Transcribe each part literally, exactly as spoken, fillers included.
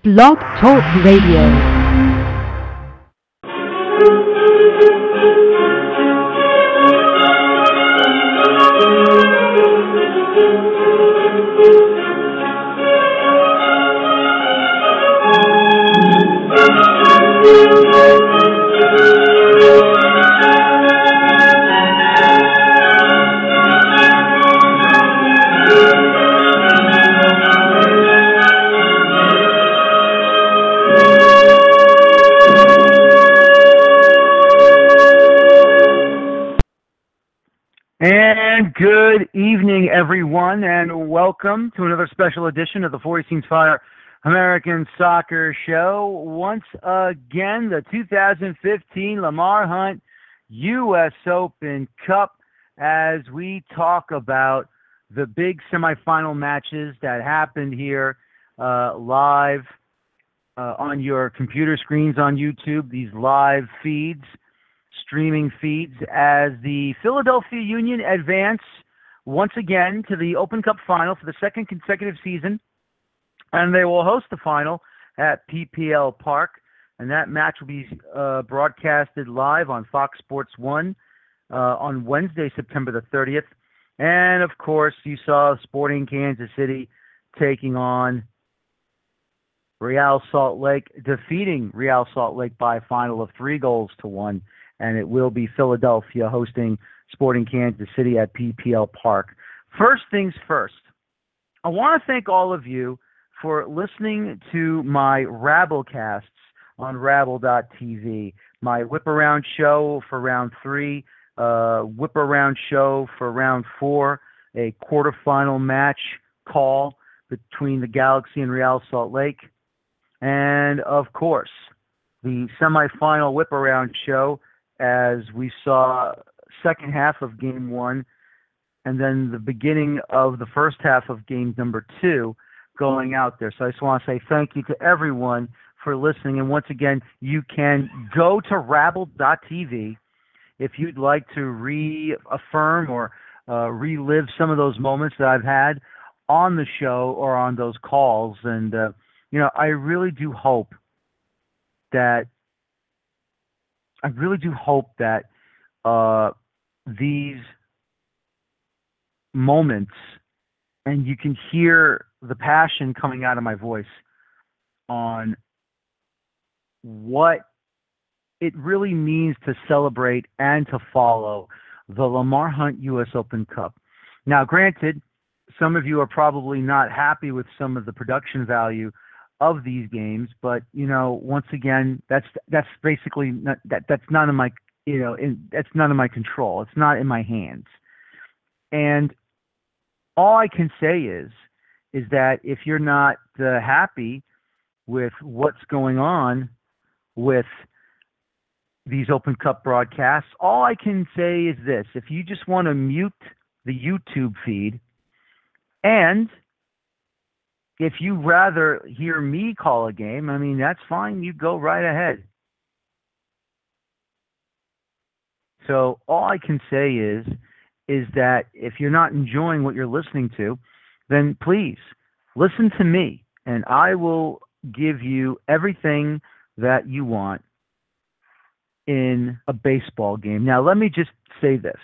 Blog Talk Radio. And good evening, everyone, and welcome to another special edition of the Four Seasons Fire American Soccer Show. Once again, the two thousand fifteen Lamar Hunt U S Open Cup, as we talk about the big semifinal matches that happened here uh, live uh, on your computer screens on YouTube, these live feeds. Streaming feeds, as the Philadelphia Union advance once again to the Open Cup final for the second consecutive season, and they will host the final at P P L Park, and that match will be uh, broadcasted live on Fox Sports one uh, on Wednesday, September the thirtieth, and of course you saw Sporting Kansas City taking on Real Salt Lake, defeating Real Salt Lake by a final of three goals to one. And it will be Philadelphia hosting Sporting Kansas City at P P L Park. First things first, I want to thank all of you for listening to my Rabblecasts on Rabble dot T V, my Whip Around show for round three, uh, Whip Around show for round four, a quarterfinal match call between the Galaxy and Real Salt Lake, and of course, the semifinal Whip Around show, as we saw second half of game one and then the beginning of the first half of game number two going out there. So I just want to say thank you to everyone for listening. And once again, you can go to Rabble dot T V if you'd like to reaffirm or uh, relive some of those moments that I've had on the show or on those calls. And, uh, you know, I really do hope that I really do hope that uh, these moments, and you can hear the passion coming out of my voice on what it really means to celebrate and to follow the Lamar Hunt U S Open Cup. Now, granted, some of you are probably not happy with some of the production value of these games, but you know, once again, that's that's basically not, that that's none of my you know in, that's none of my control. It's not in my hands, and all I can say is is that if you're not uh, happy with what's going on with these Open Cup broadcasts, all I can say is this: if you just want to mute the YouTube feed, and if you rather hear me call a game, I mean, that's fine. You go right ahead. So all I can say is, is that if you're not enjoying what you're listening to, then please listen to me, and I will give you everything that you want in a baseball game. Now, let me just say this.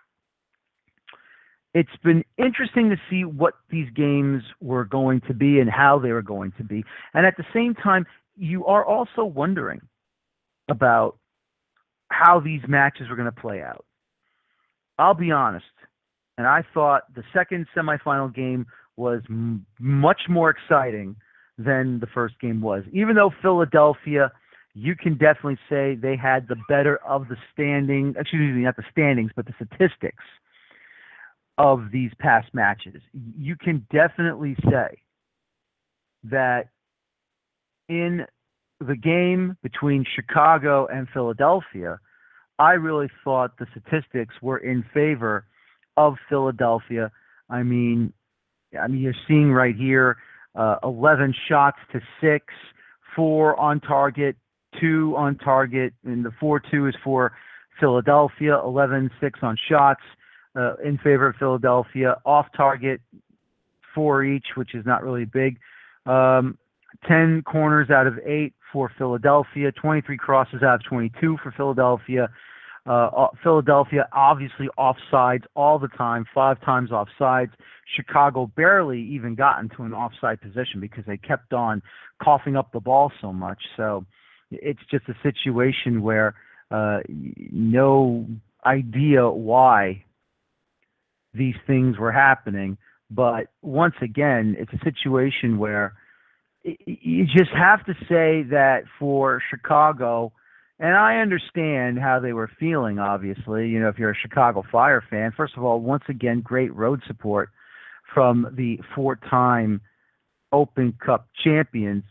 It's been interesting to see what these games were going to be and how they were going to be. And at the same time, you are also wondering about how these matches were going to play out. I'll be honest, and I thought the second semifinal game was m- much more exciting than the first game was. Even though Philadelphia, you can definitely say they had the better of the standing, excuse me, not the standings, but the statistics of these past matches. You can definitely say that in the game between Chicago and Philadelphia, I really thought the statistics were in favor of Philadelphia. I mean, I mean, you're seeing right here, uh, eleven shots to six, four on target, two on target, and the four two is for Philadelphia, eleven six on shots. Uh, in favor of Philadelphia, off target, four each, which is not really big. Um, ten corners out of eight for Philadelphia, twenty-three crosses out of twenty-two for Philadelphia. Uh, Philadelphia obviously offsides all the time, five times offsides. Chicago barely even got into an offside position because they kept on coughing up the ball so much. So it's just a situation where uh, no idea why these things were happening. But once again, it's a situation where you just have to say that for Chicago, and I understand how they were feeling, obviously, you know, if you're a Chicago Fire fan. First of all, once again, great road support from the four-time Open Cup champions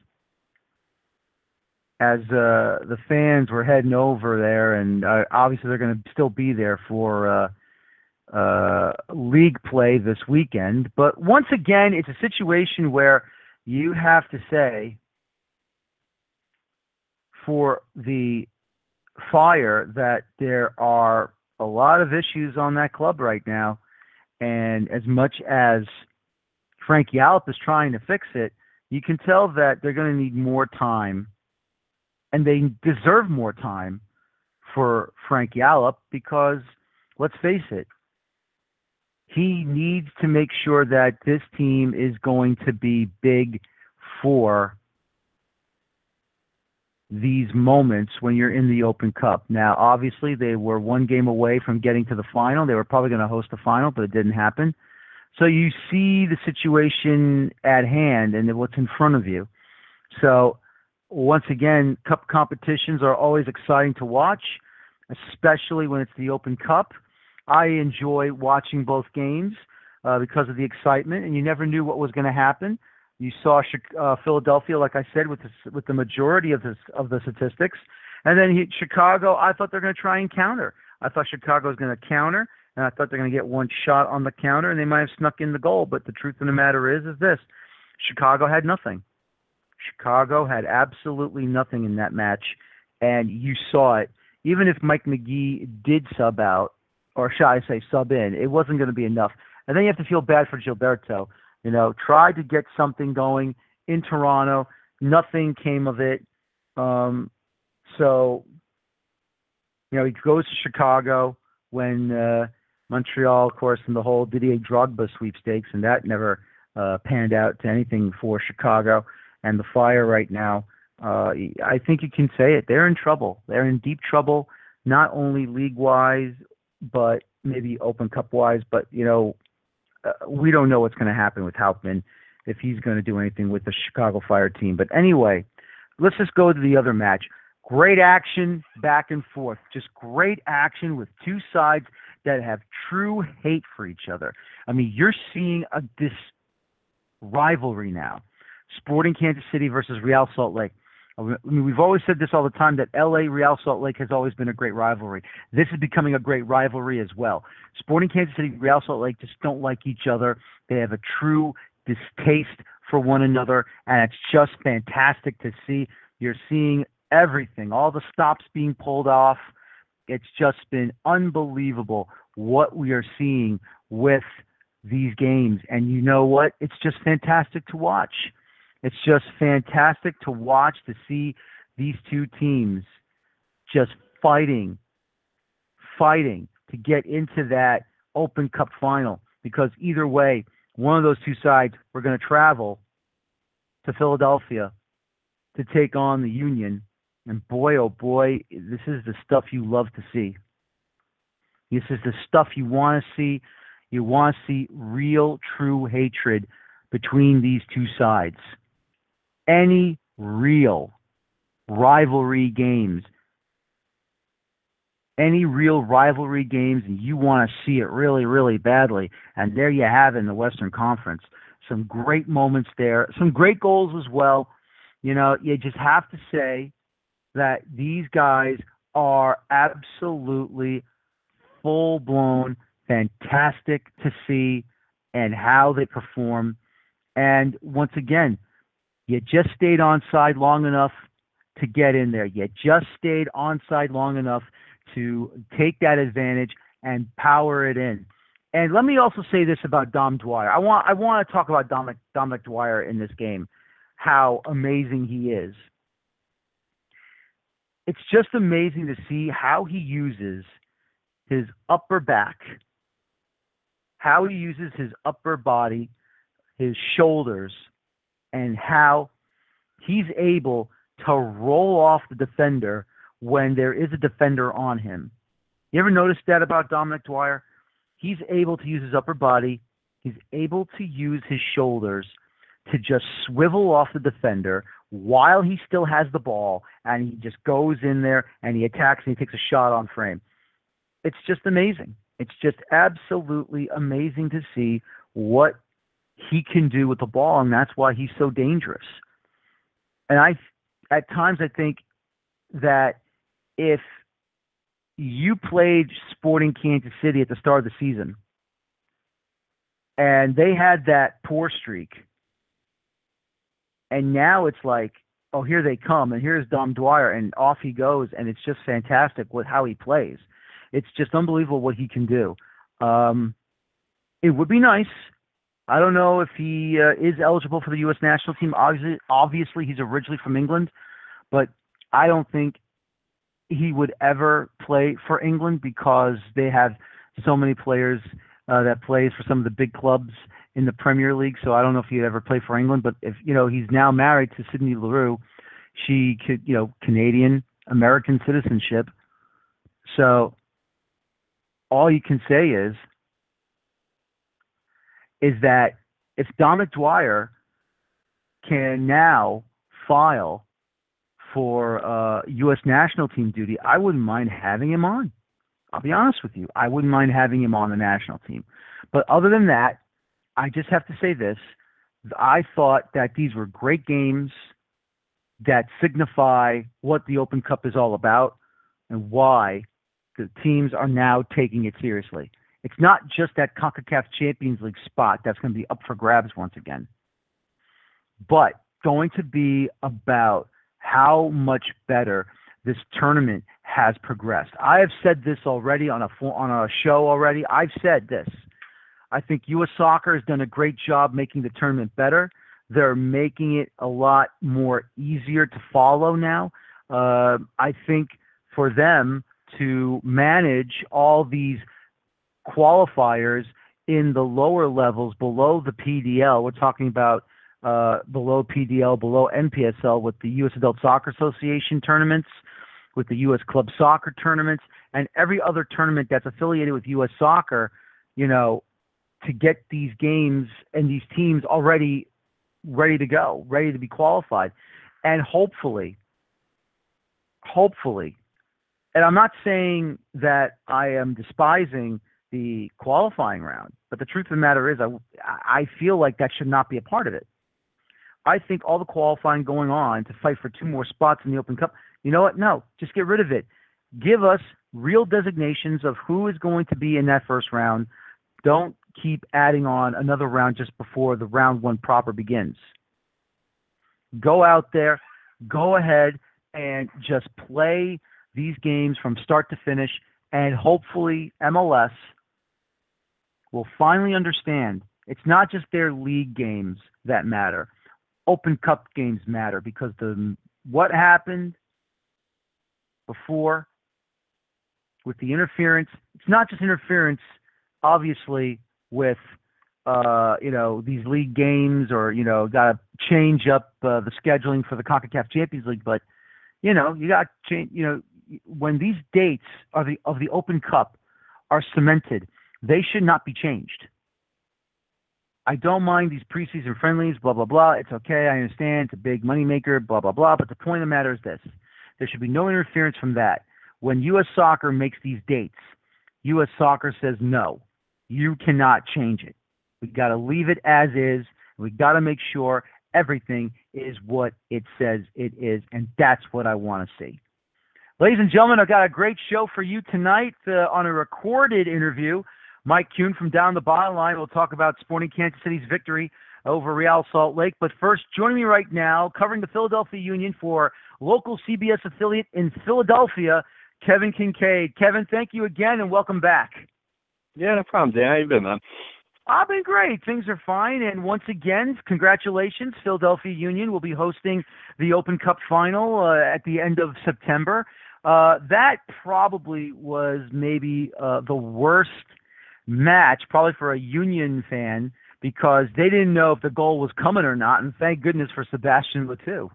as uh, the fans were heading over there, and uh, obviously they're going to still be there for uh, uh, league play this weekend. But once again, it's a situation where you have to say for the Fire that there are a lot of issues on that club right now, and as much as Frank Yallop is trying to fix it, you can tell that they're going to need more time, and they deserve more time for Frank Yallop because, let's face it, he needs to make sure that this team is going to be big for these moments when you're in the Open Cup. Now, obviously, they were one game away from getting to the final. They were probably going to host the final, but it didn't happen. So you see the situation at hand and what's in front of you. So once again, cup competitions are always exciting to watch, especially when it's the Open Cup. I enjoy watching both games uh, because of the excitement, and you never knew what was going to happen. You saw uh, Philadelphia, like I said, with the, with the majority of the, of the statistics. And then he, Chicago, I thought they're going to try and counter. I thought Chicago was going to counter, and I thought they're going to get one shot on the counter, and they might have snuck in the goal. But the truth of the matter is, is this. Chicago had nothing. Chicago had absolutely nothing in that match, and you saw it. Even if Mike McGee did sub out, or shall I say sub in, it wasn't going to be enough. And then you have to feel bad for Gilberto. You know, tried to get something going in Toronto. Nothing came of it. Um, so, you know, he goes to Chicago when uh, Montreal, of course, in the whole Didier Drogba sweepstakes, and that never uh, panned out to anything for Chicago. And the Fire right now, uh, I think you can say it. They're in trouble. They're in deep trouble, not only league-wise, but maybe Open Cup-wise. But, you know, Uh, we don't know what's going to happen with Hauptman, if he's going to do anything with the Chicago Fire team. But anyway, let's just go to the other match. Great action back and forth. Just great action with two sides that have true hate for each other. I mean, you're seeing a, this rivalry now. Sporting Kansas City versus Real Salt Lake. I mean, we've always said this all the time, that L A Real Salt Lake has always been a great rivalry. This is becoming a great rivalry as well. Sporting Kansas City, Real Salt Lake just don't like each other. They have a true distaste for one another, and it's just fantastic to see. You're seeing everything, all the stops being pulled off. It's just been unbelievable what we are seeing with these games. And you know what? It's just fantastic to watch. It's just fantastic to watch, to see these two teams just fighting, fighting to get into that Open Cup final. Because either way, one of those two sides were going to travel to Philadelphia to take on the Union. And boy, oh boy, this is the stuff you love to see. This is the stuff you want to see. You want to see real, true hatred between these two sides. Any real rivalry games, any real rivalry games, and you want to see it really, really badly. And there you have it in the Western Conference. Some great moments there, some great goals as well. You know, you just have to say that these guys are absolutely full-blown, fantastic to see, and how they perform. And once again, you just stayed onside long enough to get in there. You just stayed onside long enough to take that advantage and power it in. And let me also say this about Dom Dwyer. I want I want to talk about Dominic, Dominic Dwyer in this game. how amazing he is. It's just amazing to see how he uses his upper back, how he uses his upper body, his shoulders, and how he's able to roll off the defender when there is a defender on him. You ever notice that about Dominic Dwyer? He's able to use his upper body. He's able to use his shoulders to just swivel off the defender while he still has the ball, and he just goes in there and he attacks and he takes a shot on frame. It's just amazing. It's just absolutely amazing to see what he can do with the ball, and that's why he's so dangerous. And I, at times, I think that if you played Sporting Kansas City at the start of the season, and they had that poor streak, and now it's like, oh, here they come, and here's Dom Dwyer, and off he goes, and it's just fantastic with how he plays. It's just unbelievable what he can do. Um, it would be nice. I don't know if he uh, is eligible for the U S national team. Obviously, obviously, he's originally from England, but I don't think he would ever play for England because they have so many players uh, that plays for some of the big clubs in the Premier League. So I don't know if he'd ever play for England. But if you know, he's now married to Sydney Leroux. She could, you know, Canadian American citizenship. So all you can say is, is that if Dominic Dwyer can now file for uh, U S national team duty, I wouldn't mind having him on. I'll be honest with you. I wouldn't mind having him on the national team. But other than that, I just have to say this. I thought that these were great games that signify what the Open Cup is all about and why the teams are now taking it seriously. It's not just that CONCACAF Champions League spot that's going to be up for grabs once again, but going to be about how much better this tournament has progressed. I have said this already on a on a show already. I've said this. I think U S Soccer has done a great job making the tournament better. They're making it a lot more easier to follow now. Uh, I think for them to manage all these qualifiers in the lower levels below the P D L, we're talking about uh, below P D L, below N P S L, with the U S Adult Soccer Association tournaments, with the U S Club Soccer tournaments, and every other tournament that's affiliated with U S Soccer, you know, to get these games and these teams already ready to go, ready to be qualified. And hopefully, hopefully, and I'm not saying that I am despising the qualifying round, but the truth of the matter is I, I feel like that should not be a part of it. I think all the qualifying going on to fight for two more spots in the Open Cup, you know what? No, just get rid of it. Give us real designations of who is going to be in that first round. Don't keep adding on another round just before the round one proper begins. Go out there, go ahead and just play these games from start to finish, and hopefully M L S will finally understand it's not just their league games that matter. Open Cup games matter because the what happened before with the interference, it's not just interference, obviously, with uh, you know, these league games, or, you know, got to change up uh, the scheduling for the CONCACAF Champions League, but, you know, you got to change, you know, when these dates of the of the Open Cup are cemented, they should not be changed. I don't mind these preseason friendlies, blah, blah, blah. It's okay. I understand. It's a big moneymaker, blah, blah, blah. But the point of the matter is this. There should be no interference from that. When U S Soccer makes these dates, U S Soccer says, no, you cannot change it. We got to leave it as is. We got to make sure everything is what it says it is, and that's what I want to see. Ladies and gentlemen, I've got a great show for you tonight uh, on a recorded interview. Mike Kuhn from Down the Byline will talk about Sporting Kansas City's victory over Real Salt Lake. But first, joining me right now, covering the Philadelphia Union for local C B S affiliate in Philadelphia, Kevin Kincaid. Kevin, thank you again, and welcome back. Yeah, no problem, Dan. How you been, man? I've been great. Things are fine. And once again, congratulations. Philadelphia Union will be hosting the Open Cup final uh, at the end of September. Uh, that probably was maybe uh, the worst match, probably for a Union fan, because they didn't know if the goal was coming or not. And thank goodness for Sebastian Letou.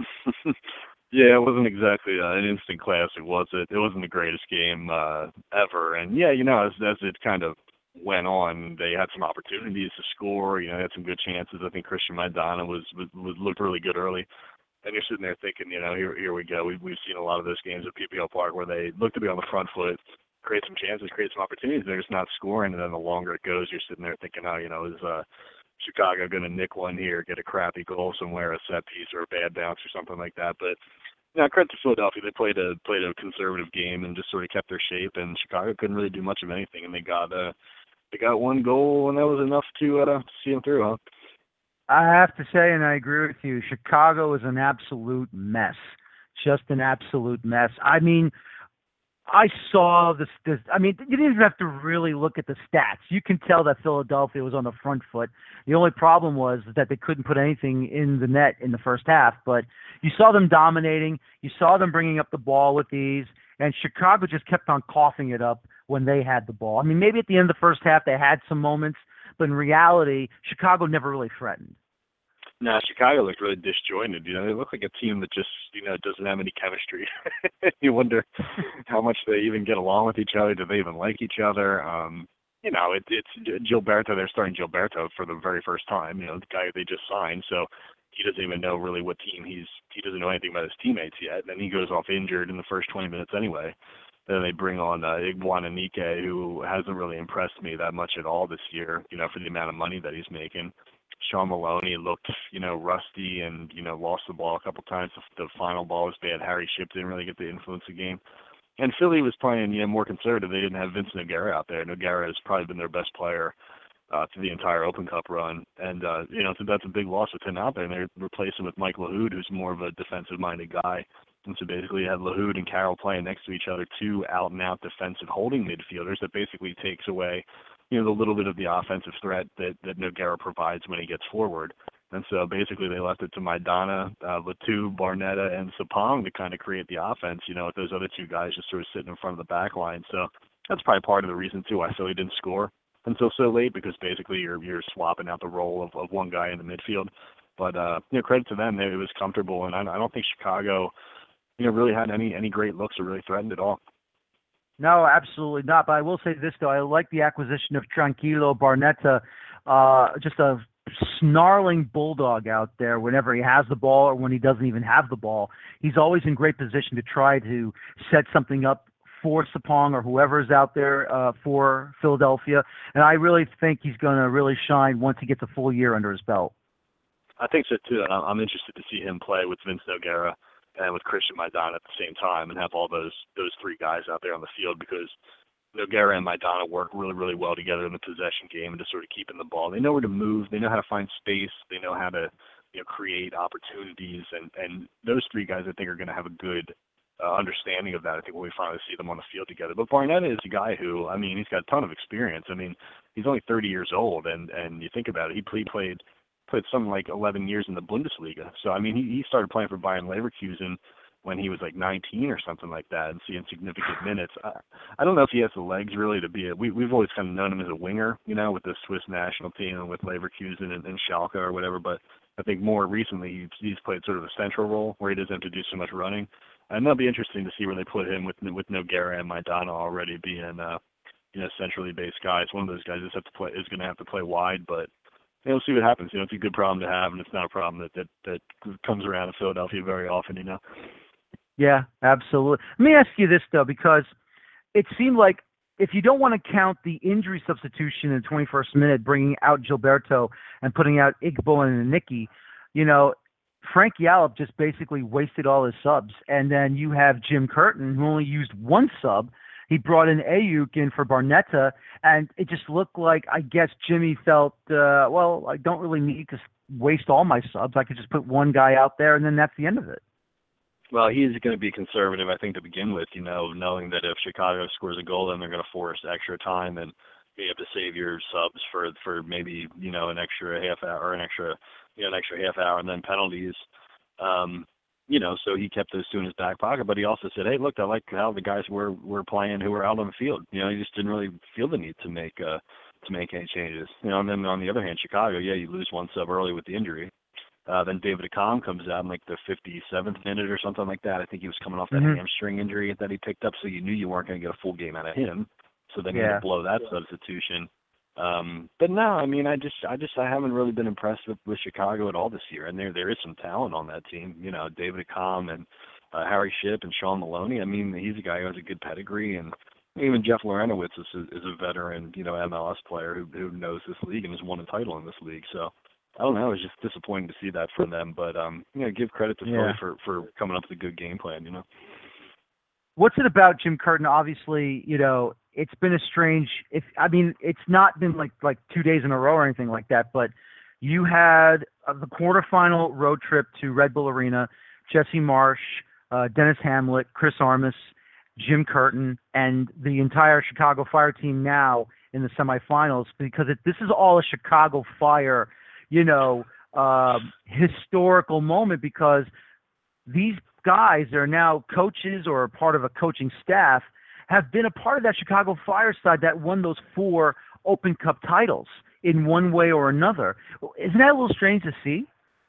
Yeah, it wasn't exactly uh, an instant classic, was it? It wasn't the greatest game uh, ever. And yeah, you know, as, as it kind of went on, they had some opportunities to score. You know, they had some good chances. I think Christian Maidana was, was, was looked really good early. And you're sitting there thinking, you know, here here we go. We've, we've seen a lot of those games at P P L Park where they look to be on the front foot, create some chances, create some opportunities. They're just not scoring. And then the longer it goes, you're sitting there thinking, oh, you know, is uh, Chicago going to nick one here, get a crappy goal somewhere, a set piece or a bad bounce or something like that. But now, credit to Philadelphia. They played a played a conservative game and just sort of kept their shape. And Chicago couldn't really do much of anything. And they got uh, they got one goal, and that was enough to uh, see them through, huh? I have to say, and I agree with you, Chicago is an absolute mess. Just an absolute mess. I mean, I saw this, this. I mean, you didn't even have to really look at the stats. You can tell that Philadelphia was on the front foot. The only problem was that they couldn't put anything in the net in the first half. But you saw them dominating. You saw them bringing up the ball with ease. And Chicago just kept on coughing it up when they had the ball. I mean, maybe at the end of the first half they had some moments, but in reality, Chicago never really threatened. No, Chicago looked really disjointed. You know, they look like a team that just, you know, doesn't have any chemistry. You wonder how much they even get along with each other. Do they even like each other? Um, you know, it, it's Gilberto. They're starting Gilberto for the very first time. You know, the guy they just signed. So he doesn't even know really what team he's. He doesn't know anything about his teammates yet. And then he goes off injured in the first twenty minutes anyway. Then they bring on uh, Iguananike, who hasn't really impressed me that much at all this year. You know, for the amount of money that he's making. Sean Maloney looked, you know, rusty and, you know, lost the ball a couple times. The final ball was bad. Harry Shipp didn't really get to influence the game. And Philly was playing, you know, more conservative. They didn't have Vince Nogueira out there. Nogueira has probably been their best player uh, through the entire Open Cup run. And, uh, you know, so that's a big loss with him out there. And they're replacing with Mike LaHood, who's more of a defensive-minded guy. And so basically you have LaHood and Carroll playing next to each other, two out-and-out defensive holding midfielders that basically takes away you know, the little bit of the offensive threat that, that Nogueira provides when he gets forward. And so basically they left it to Maidana, uh, Letou, Barnetta, and Sapong to kind of create the offense, you know, with those other two guys just sort of sitting in front of the back line. So that's probably part of the reason, too, why Philly didn't score until so late, because basically you're you're swapping out the role of, of one guy in the midfield. But, uh, you know, credit to them, it was comfortable, and I, I don't think Chicago, you know, really had any, any great looks or really threatened at all. No, absolutely not. But I will say this, though. I like the acquisition of Tranquilo Barnetta, uh, just a snarling bulldog out there whenever he has the ball or when he doesn't even have the ball. He's always in great position to try to set something up for Sapong or whoever's out there uh, for Philadelphia. And I really think he's going to really shine once he gets a full year under his belt. I think so, too. I'm interested to see him play with Vince Nogueira and with Christian Maidana at the same time, and have all those those three guys out there on the field, because Nogueira and Maidana work really, really well together in the possession game and just sort of keeping the ball. They know where to move. They know how to find space. They know how to, you know, create opportunities, and, and those three guys I think are going to have a good uh, understanding of that. I think when we finally see them on the field together. But Barnetta is a guy who, I mean, he's got a ton of experience. I mean, he's only thirty years old, and, and you think about it, he played played played something like eleven years in the Bundesliga. So, I mean, he, he started playing for Bayern Leverkusen when he was like nineteen or something like that, and seeing significant minutes. I, I don't know if he has the legs really to be a, we, we've always kind of known him as a winger, you know, with the Swiss national team and with Leverkusen and, and Schalke or whatever, but I think more recently he's, he's played sort of a central role where he doesn't have to do so much running. And that'll be interesting to see where they put him with with Nogueira and Maidana already being, uh, you know, centrally based guys. One of those guys is have to play is going to have to play wide, but you know, we'll see what happens. You know, it's a good problem to have, and it's not a problem that that, that comes around in Philadelphia very often. You know. Yeah, absolutely. Let me ask you this though, because it seemed like if you don't want to count the injury substitution in the twenty-first minute, bringing out Gilberto and putting out Igbo and Nicky, you know, Frank Yallop just basically wasted all his subs. And then you have Jim Curtin, who only used one sub. He brought in Ayuk in for Barnetta, and it just looked like, I guess, Jimmy felt, uh, well, I don't really need to waste all my subs. I could just put one guy out there, and then that's the end of it. Well, he's going to be conservative, I think, to begin with, you know, knowing that if Chicago scores a goal, then they're going to force extra time. And, you have to save your subs for for maybe you know an extra half hour or an extra you know an extra half hour and then penalties. Um, you know, so he kept those two in his back pocket, but he also said, hey, look, I like how the guys were were playing who were out on the field. You know, he just didn't really feel the need to make uh to make any changes. You know, and then on the other hand, Chicago, yeah, you lose one sub early with the injury. Uh, then David Accam comes out in like the fifty-seventh minute or something like that. I think he was coming off that Mm-hmm. hamstring injury that he picked up, so you knew you weren't going to get a full game out of him. So then you Yeah. had to blow that substitution. Um, but no, I mean, I just, I just, I haven't really been impressed with, with Chicago at all this year. And there, there is some talent on that team. You know, David Accam and uh, Harry Shipp and Sean Maloney. I mean, he's a guy who has a good pedigree, and even Jeff Lorenowitz is, is a veteran, you know, M L S player who who knows this league and has won a title in this league. So I don't know. It's just disappointing to see that from them. But um, you know, give credit to Yeah. Philly for for coming up with a good game plan. You know. What's it about Jim Curtin? Obviously, you know, it's been a strange. If I mean, it's not been like like two days in a row or anything like that. But you had uh, the quarterfinal road trip to Red Bull Arena. Jesse Marsh, uh, Dennis Hamlet, Chris Armas, Jim Curtin, and the entire Chicago Fire team now in the semifinals. Because it, this is all a Chicago Fire, you know, uh, historical moment, because these guys that are now coaches or part of a coaching staff have been a part of that Chicago Fire side that won those four Open Cup titles in one way or another. Isn't that a little strange to see?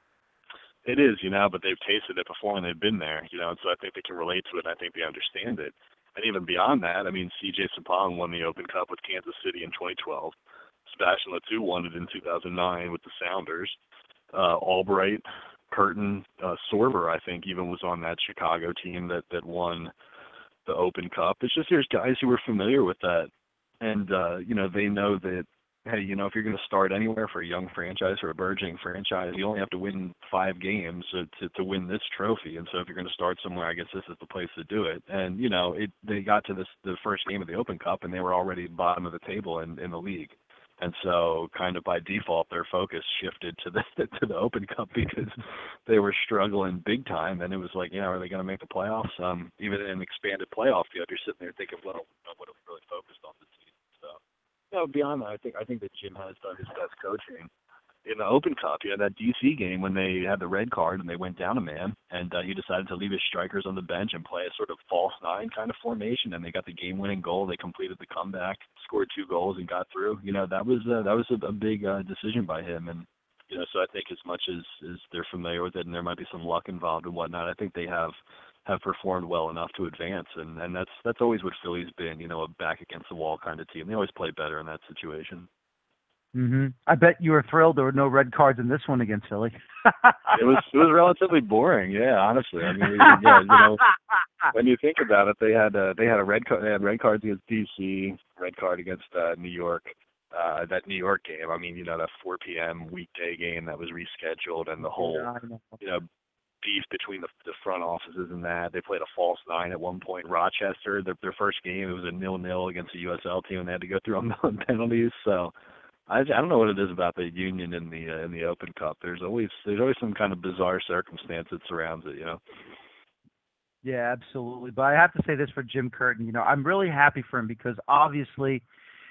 It is, you know, but they've tasted it before and they've been there, you know, and so I think they can relate to it, and I think they understand it. And even beyond that, I mean, C J Sapong won the Open Cup with Kansas City in twenty twelve. Sebastian Letou won it in two thousand nine with the Sounders. Uh, Albright, Curtin, uh, Sorber, I think, even was on that Chicago team that, that won the Open Cup. It's just there's guys who are familiar with that. And, uh, you know, they know that, hey, you know, if you're going to start anywhere for a young franchise or a burgeoning franchise, you only have to win five games to, to, to win this trophy. And so if you're going to start somewhere, I guess this is the place to do it. And, you know, it they got to this the first game of the Open Cup, and they were already bottom of the table in, in the league. And so kind of by default, their focus shifted to the to the Open Cup because they were struggling big time. And it was like, you know, are they going to make the playoffs? Um, even in an expanded playoff field, you're sitting there thinking, well, what are we really focused on this season? So, you know, beyond that, I think I think that Jim has done his best coaching. In the Open Cup, you know, that D C game when they had the red card and they went down a man, and uh, he decided to leave his strikers on the bench and play a sort of false nine kind of formation, and they got the game-winning goal. They completed the comeback, scored two goals, and got through. You know, that was uh, that was a, a big uh, decision by him, and you know, so I think as much as, as they're familiar with it, and there might be some luck involved and whatnot, I think they have have performed well enough to advance, and and that's that's always what Philly's been. You know, a back against the wall kind of team. They always play better in that situation. Mm-hmm. I bet you were thrilled there were no red cards in this one against Philly. it was it was relatively boring, yeah. Honestly, I mean, yeah, you know, when you think about it, they had uh, they had a red card, they had red cards against D C, red card against uh, New York. Uh, that New York game, I mean, you know, that four p.m. weekday game that was rescheduled, and the whole, Yeah, you know, beef between the, the front offices and that. They played a false nine at one point. Rochester, their, their first game, it was a nil-nil against a U S L team, and they had to go through a million penalties. So. I, I don't know what it is about the Union in the uh, in the Open Cup. There's always there's always some kind of bizarre circumstance that surrounds it, you know. Yeah, absolutely. But I have to say this for Jim Curtin. You know, I'm really happy for him because obviously,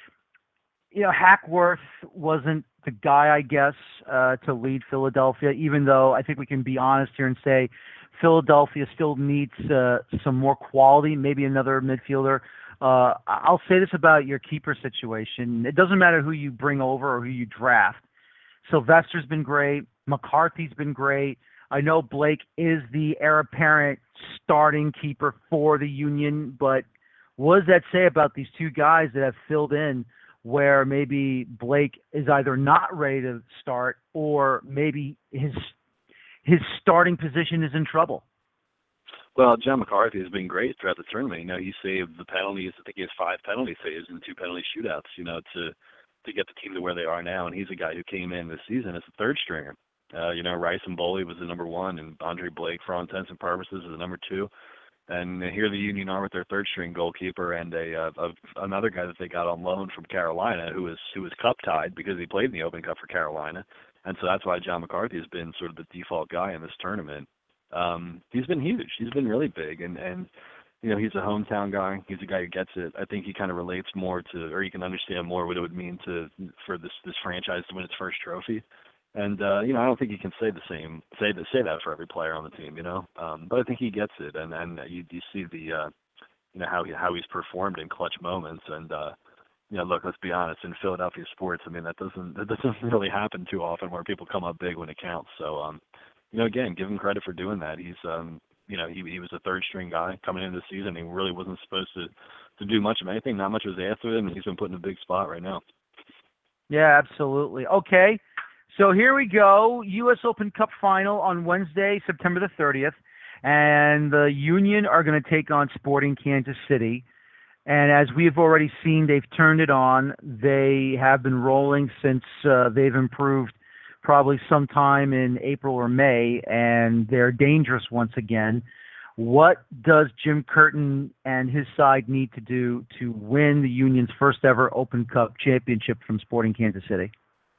you know, Hackworth wasn't the guy, I guess, uh, to lead Philadelphia. Even though I think we can be honest here and say Philadelphia still needs uh, some more quality, maybe another midfielder. Uh, I'll say this about your keeper situation. It doesn't matter who you bring over or who you draft. Sylvester's been great. McCarthy's been great. I know Blake is the heir apparent starting keeper for the Union, but what does that say about these two guys that have filled in where maybe Blake is either not ready to start or maybe his his starting position is in trouble? Well, John McCarthy has been great throughout the tournament. You know, he saved the penalties. I think he has five penalty saves and two penalty shootouts, you know, to to get the team to where they are now. And he's a guy who came in this season as a third stringer. Uh, you know, Rice and Boley was the number one, and Andre Blake, for all intents and purposes, is the number two. And here the Union are with their third string goalkeeper and a, uh, a another guy that they got on loan from Carolina who was who was cup tied because he played in the Open Cup for Carolina. And so that's why John McCarthy has been sort of the default guy in this tournament. Um, he's been huge. He's been really big, and and you know, he's a hometown guy. He's a guy who gets it. I think he kind of relates more to, or he can understand more what it would mean to for this this franchise to win its first trophy. And uh, you know, I don't think you can say the same say that say that for every player on the team. You know, um, but I think he gets it, and and you you see the uh, you know how he how he's performed in clutch moments, and uh, you know, look, let's be honest, in Philadelphia sports, I mean, that doesn't that doesn't really happen too often where people come up big when it counts. So, um, you know, again, give him credit for doing that. He's um, you know, he he was a third string guy coming into the season. He really wasn't supposed to to do much of anything. Not much was asked of him, and he's been put in a big spot right now. Yeah, absolutely. Okay. So here we go, U S Open Cup final on Wednesday, September the thirtieth, and the Union are going to take on Sporting Kansas City. And as we've already seen, they've turned it on. They have been rolling since uh, they've improved probably sometime in April or May, and they're dangerous once again. What does Jim Curtin and his side need to do to win the Union's first ever Open Cup championship from Sporting Kansas City?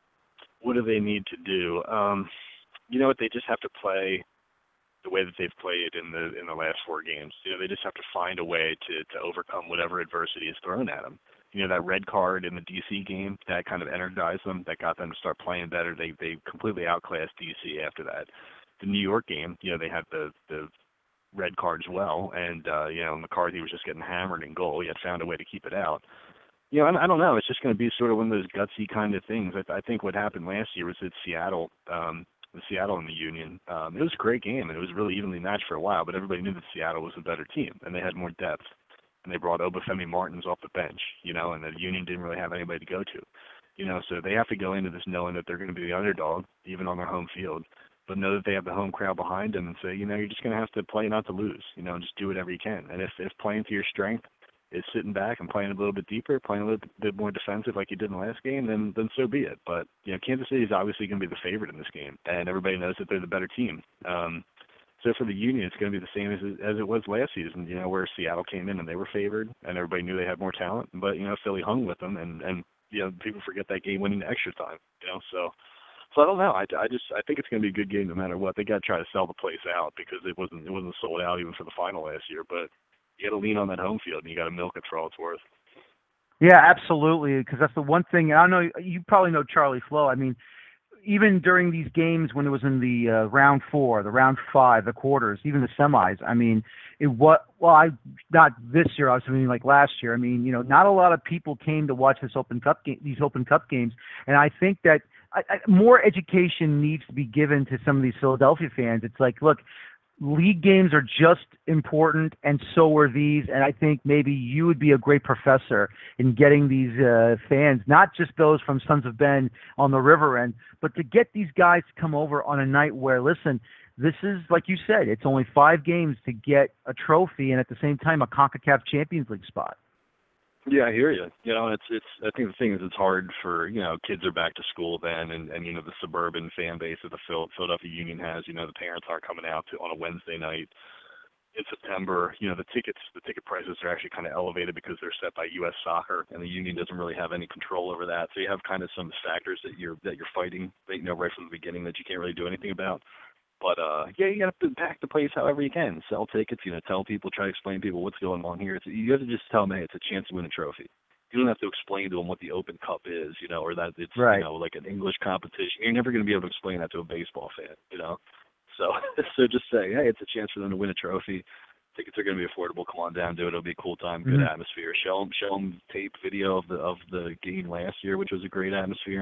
What do they need to do? Um, you know what? They just have to play the way that they've played in the in the last four games. You know, they just have to find a way to to overcome whatever adversity is thrown at them. You know, that red card in the D C game, that kind of energized them, that got them to start playing better. They they completely outclassed D C after that. The New York game, you know, they had the the red card as well, and uh, you know, McCarthy was just getting hammered in goal. He had found a way to keep it out. You know, I, I don't know. It's just going to be sort of one of those gutsy kind of things. I, I think what happened last year was at Seattle, um, with Seattle and the Union. Um, it was a great game, and it was really evenly matched for a while, but everybody knew that Seattle was a better team, and they had more depth. And they brought Obafemi Martins off the bench, you know, and the Union didn't really have anybody to go to. You know, so they have to go into this knowing that they're going to be the underdog, even on their home field, but know that they have the home crowd behind them and say, you know, you're just going to have to play not to lose, you know, and just do whatever you can. And if, if playing to your strength is sitting back and playing a little bit deeper, playing a little bit more defensive like you did in the last game, then then so be it. But, you know, Kansas City is obviously going to be the favorite in this game, and everybody knows that they're the better team. Um, so for the Union, it's going to be the same as it, as it was last season, you know, where Seattle came in and they were favored, and everybody knew they had more talent. But, you know, Philly hung with them, and, and you know, people forget that game winning extra time, you know. So, so I don't know. I, I just I think it's going to be a good game no matter what. They got to try to sell the place out because it wasn't it wasn't sold out even for the final last year. But you got to lean on that home field, and you got to milk it for all it's worth. Yeah, absolutely, because that's the one thing. I don't know, you probably know Charlie Flo. I mean, even during these games when it was in the uh, round four, the round five, the quarters, even the semis, I mean, it what well, I not this year. I was meaning like last year. I mean, you know, not a lot of people came to watch this Open Cup game, these Open Cup games, and I think that I, I, more education needs to be given to some of these Philadelphia fans. It's like, look, league games are just important, and so are these. And I think maybe you would be a great professor in getting these uh, fans, not just those from Sons of Ben on the river end, but to get these guys to come over on a night where, listen, this is, like you said, it's only five games to get a trophy and at the same time a CONCACAF Champions League spot. Yeah, I hear you. You know, it's it's. I think the thing is, it's hard for you know kids are back to school then, and and you know the suburban fan base that the Philadelphia Union has. You know, the parents aren't coming out to on a Wednesday night in September. You know, the tickets the ticket prices are actually kind of elevated because they're set by U S Soccer, and the Union doesn't really have any control over that. So you have kind of some factors that you're that you're fighting, that, you know, right from the beginning that you can't really do anything about. But, uh, yeah, you got to pack the place however you can. Sell tickets, you know, tell people, try to explain to people what's going on here. It's, you have to just tell them, hey, it's a chance to win a trophy. You don't have to explain to them what the Open Cup is, you know, or that it's, right. you know, like an English competition. You're never going to be able to explain that to a baseball fan, you know. So so just say, hey, it's a chance for them to win a trophy. Tickets are going to be affordable. Come on down, do it. It'll be a cool time, good mm-hmm. atmosphere. Show them, show them tape video of the, of the game last year, which was a great atmosphere.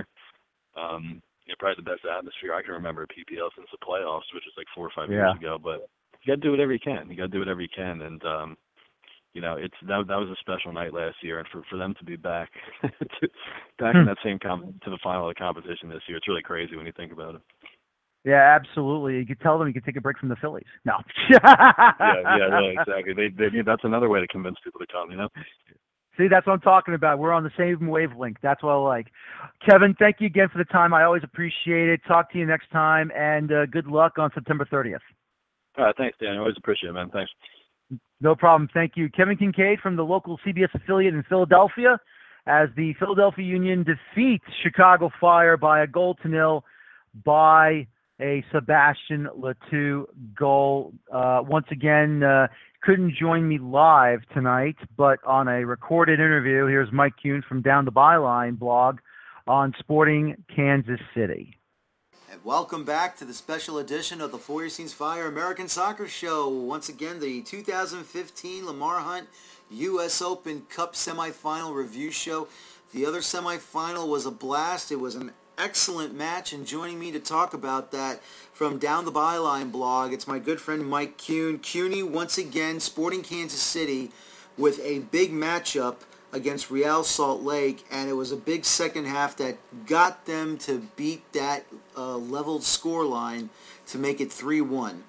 Um You know, probably the best atmosphere I can remember at P P L since the playoffs, which was like four or five yeah. years ago. But you got to do whatever you can. You got to do whatever you can, and um, you know, it's that that was a special night last year, and for for them to be back to, back hmm. in that same com- to the final of the competition this year, it's really crazy when you think about it. Yeah, absolutely. You could tell them you could take a break from the Phillies. No. yeah, yeah, really, exactly. They, they that's another way to convince people to come. You know. See, that's what I'm talking about. We're on the same wavelength. That's what I like. Kevin, thank you again for the time. I always appreciate it. Talk to you next time, and uh, good luck on September thirtieth. All right, thanks, Dan. I always appreciate it, man. Thanks. No problem. Thank you. Kevin Kincaid from the local C B S affiliate in Philadelphia as the Philadelphia Union defeats Chicago Fire by a goal to nil by a Sebastian Letou goal. Uh, once again, uh, couldn't join me live tonight, but on a recorded interview, here's Mike Kuhn from Down the Byline blog on Sporting Kansas City. And welcome back to the special edition of the Feuerstein's Fire American Soccer Show. Once again, the two thousand fifteen Lamar Hunt U S Open Cup semifinal review show. The other semifinal was a blast. It was an excellent match, and joining me to talk about that from Down the Byline blog, it's my good friend Mike Kuhn. Cuny, once again, Sporting Kansas City with a big matchup against Real Salt Lake, and it was a big second half that got them to beat that uh, leveled score line to make it three one.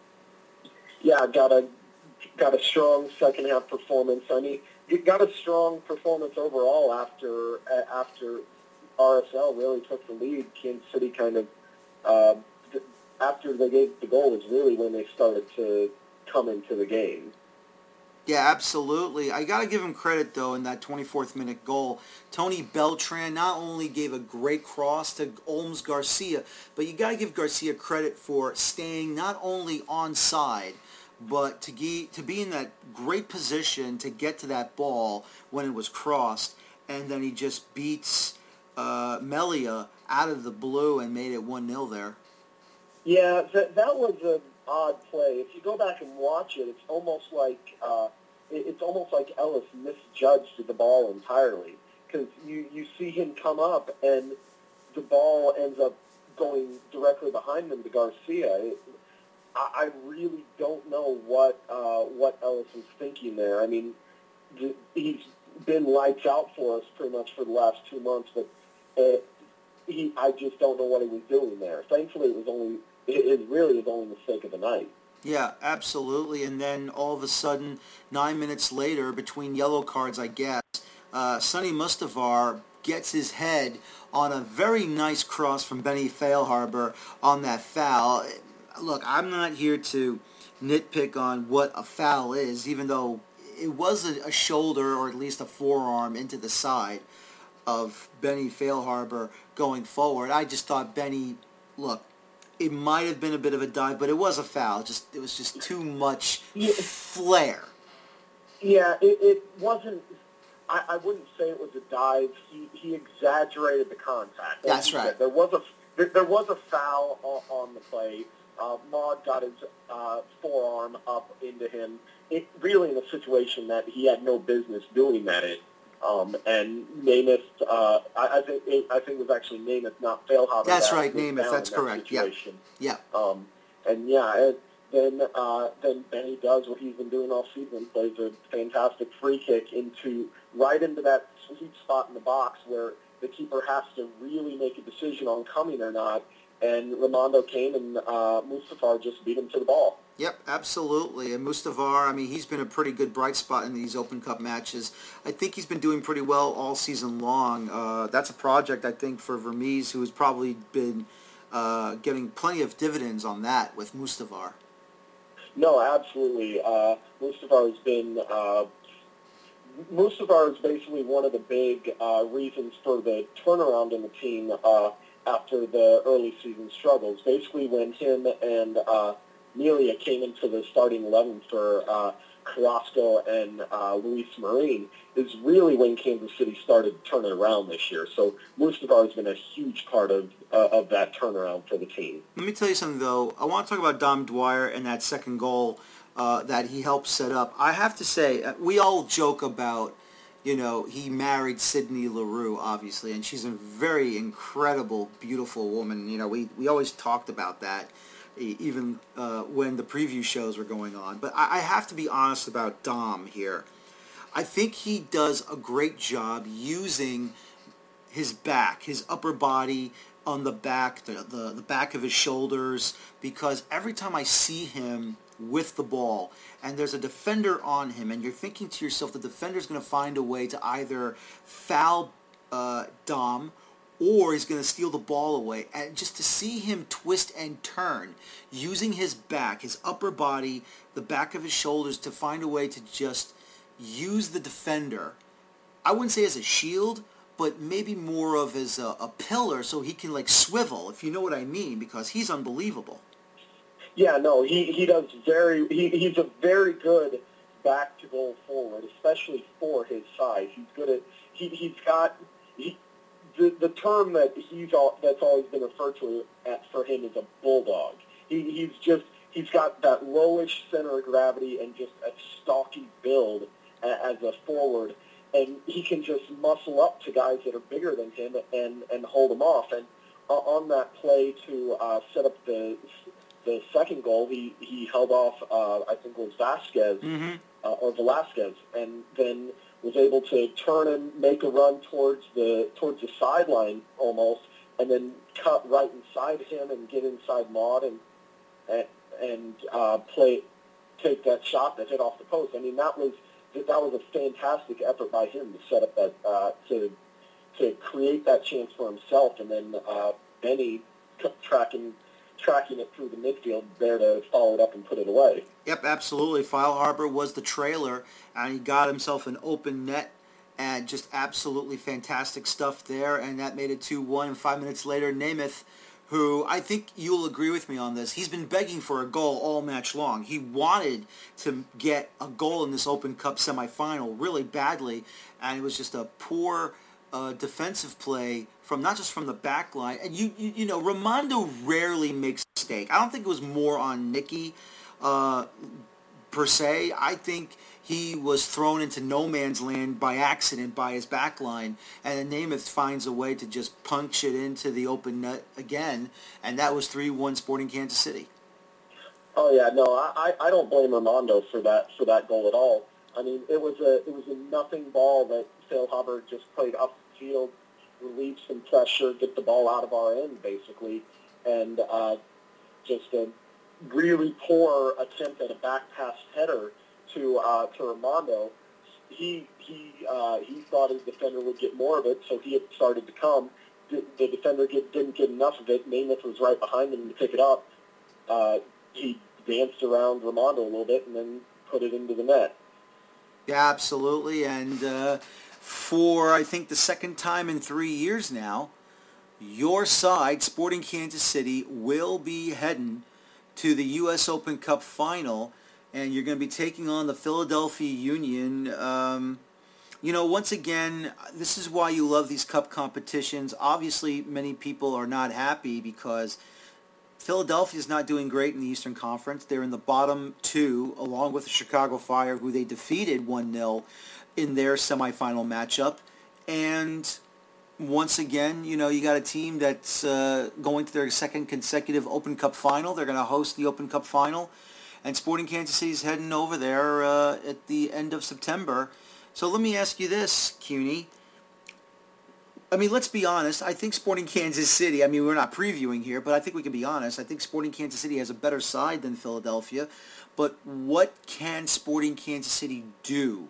Yeah, got a got a strong second half performance. I mean, you got a strong performance overall after after R S L really took the lead. Kansas City kind of uh, after they gave the goal was really when they started to come into the game. Yeah, absolutely. I got to give him credit, though, in that twenty-fourth minute goal. Tony Beltran not only gave a great cross to Olmes Garcia, but you got to give Garcia credit for staying not only onside, but to, ge- to be in that great position to get to that ball when it was crossed, and then he just beats uh, Melia out of the blue and made it one nil there. Yeah, that, that was an odd play. If you go back and watch it, it's almost like uh, it, it's almost like Ellis misjudged the ball entirely, because you, you see him come up and the ball ends up going directly behind him to Garcia. It, I, I really don't know what uh, what Ellis was thinking there. I mean, th- he's been lights out for us pretty much for the last two months, but uh, he I just don't know what he was doing there. Thankfully, it was only it, it really is only the mistake of the night. Yeah, absolutely. And then all of a sudden, nine minutes later, between yellow cards, I guess, uh, Sonny Mustafar gets his head on a very nice cross from Benny Feilhaber on that foul. Look, I'm not here to nitpick on what a foul is, even though it was a, a shoulder or at least a forearm into the side of Benny Feilhaber going forward. I just thought Benny, look, it might have been a bit of a dive, but it was a foul. Just it was just too much Yeah. flair. Yeah, it, it wasn't. I, I wouldn't say it was a dive. He he exaggerated the contact. Like That's you right. said, there was a there, there was a foul on, on the play. Uh, Maud got his uh, forearm up into him. It really in a situation that he had no business doing that in. Um, and Namath, uh, I, I think I think it was actually Namath, not Feilhaber. That's that right, was Namath. down That's in that correct. Yeah. situation. Yeah. Um, and yeah, and then uh, then Benny does what he's been doing all season, plays a fantastic free kick into right into that sweet spot in the box where the keeper has to really make a decision on coming or not. And Ramondo came and uh, Mustafar just beat him to the ball. Yep, absolutely. And Mustafar, I mean, he's been a pretty good bright spot in these Open Cup matches. I think he's been doing pretty well all season long. Uh, that's a project, I think, for Vermees, who has probably been uh, getting plenty of dividends on that with Mustafar. No, absolutely. Uh, Mustafar has been... Uh, Mustafar is basically one of the big uh, reasons for the turnaround in the team uh, after the early season struggles. Basically, when him and uh, Melia came into the starting eleven for uh, Carrasco and uh, Luis Marin, is really when Kansas City started turning around this year. So Mustafar has been a huge part of uh, of that turnaround for the team. Let me tell you something, though. I want to talk about Dom Dwyer and that second goal uh, that he helped set up. I have to say, uh, we all joke about, you know, he married Sydney Leroux, obviously, and she's a very incredible, beautiful woman. You know, we, we always talked about that, e- even uh, when the preview shows were going on. But I, I have to be honest about Dom here. I think he does a great job using his back, his upper body on the back, the, the, the back of his shoulders, because every time I see him with the ball and there's a defender on him and you're thinking to yourself the defender's going to find a way to either foul uh, Dom or he's going to steal the ball away, and just to see him twist and turn using his back, his upper body, the back of his shoulders to find a way to just use the defender, I wouldn't say as a shield, but maybe more of as a, a pillar so he can like swivel, if you know what I mean, because he's unbelievable. Yeah, no, he, he does very, he, he's a very good back to goal forward, especially for his size. He's good at, he, he's got, he, the, the term that he's all, that's always been referred to at, for him is a bulldog. He, he's just, he's got that lowish center of gravity and just a stocky build as a forward, and he can just muscle up to guys that are bigger than him and, and hold them off. And uh, on that play to uh, set up the the second goal, he, he held off, uh, I think it was Vasquez, Mm-hmm. uh, or Velasquez, and then was able to turn and make a run towards the towards the sideline almost, and then cut right inside him and get inside Maud and and, and uh, play take that shot that hit off the post. I mean, that was that was a fantastic effort by him to set up that uh, to to create that chance for himself, and then uh, Benny tracking tracking it through the midfield there to follow it up and put it away. Yep, absolutely. Feilhaber was the trailer, and he got himself an open net, and just absolutely fantastic stuff there, and that made it two one. And five minutes later, Namath, who I think you'll agree with me on this, he's been begging for a goal all match long. He wanted to get a goal in this Open Cup semifinal really badly, and it was just a poor uh, defensive play from not just from the back line. And you, you, you know, Raimondo rarely makes a mistake. I don't think it was more on Nicky uh, per se. I think he was thrown into no man's land by accident by his back line, and then Namath finds a way to just punch it into the open net again, and that was three one Sporting Kansas City. Oh yeah, no, I, I don't blame Raimondo for that for that goal at all. I mean, it was a it was a nothing ball that Feilhaber just played up the field, relieve some pressure, get the ball out of our end basically, and uh, just a really poor attempt at a back pass header to uh, to Raimondo. He he uh, he thought his defender would get more of it, so he had started to come. The, the defender get, didn't get enough of it. Namath was right behind him to pick it up. Uh, he danced around Raimondo a little bit and then put it into the net. Yeah, absolutely. And uh, for, I think, the second time in three years now, your side, Sporting Kansas City, will be heading to the U S Open Cup final, and you're going to be taking on the Philadelphia Union. Um, you know, once again, this is why you love these cup competitions. Obviously, many people are not happy because Philadelphia is not doing great in the Eastern Conference. They're in the bottom two, along with the Chicago Fire, who they defeated one nil in their semifinal matchup. And once again, you know, you got a team that's uh, going to their second consecutive Open Cup final. They're going to host the Open Cup final. And Sporting Kansas City is heading over there uh, at the end of September. So let me ask you this, CUNY. I mean, let's be honest. I think Sporting Kansas City, I mean, we're not previewing here, but I think we can be honest. I think Sporting Kansas City has a better side than Philadelphia. But what can Sporting Kansas City do?